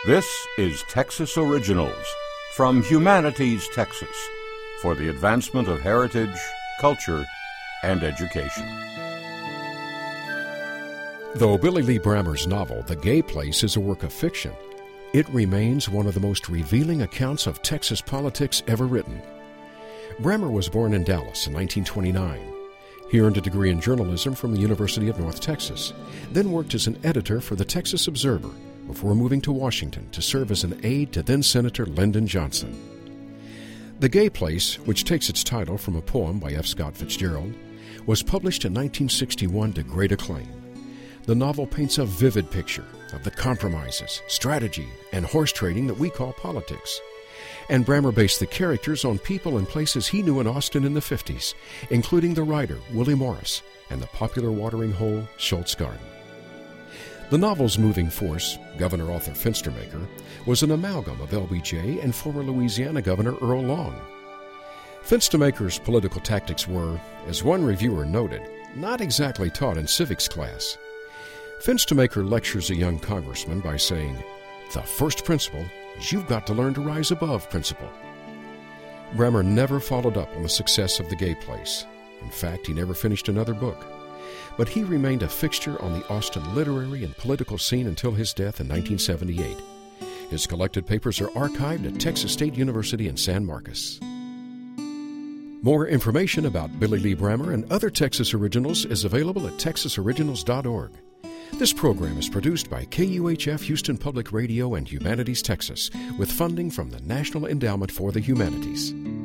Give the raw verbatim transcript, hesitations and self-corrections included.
This is Texas Originals from Humanities, Texas, for the advancement of heritage, culture, and education. Though Billy Lee Brammer's novel, The Gay Place, is a work of fiction, it remains one of the most revealing accounts of Texas politics ever written. Brammer was born in Dallas in nineteen twenty-nine. He earned a degree in journalism from the University of North Texas, then worked as an editor for the Texas Observer before moving to Washington to serve as an aide to then-Senator Lyndon Johnson. The Gay Place, which takes its title from a poem by F. Scott Fitzgerald, was published in nineteen sixty-one to great acclaim. The novel paints a vivid picture of the compromises, strategy, and horse trading that we call politics. And Brammer based the characters on people and places he knew in Austin in the fifties, including the writer Willie Morris and the popular watering hole Schultz Garden. The novel's moving force, Governor Arthur Fenstermaker, was an amalgam of L B J and former Louisiana Governor Earl Long. Fenstermaker's political tactics were, as one reviewer noted, not exactly taught in civics class. Fenstermaker lectures a young congressman by saying, "The first principle is you've got to learn to rise above principle." Brammer never followed up on the success of The Gay Place. In fact, he never finished another book. But he remained a fixture on the Austin literary and political scene until his death in nineteen seventy-eight. His collected papers are archived at Texas State University in San Marcos. More information about Billy Lee Brammer and other Texas Originals is available at texas originals dot org. This program is produced by K U H F Houston Public Radio and Humanities Texas with funding from the National Endowment for the Humanities.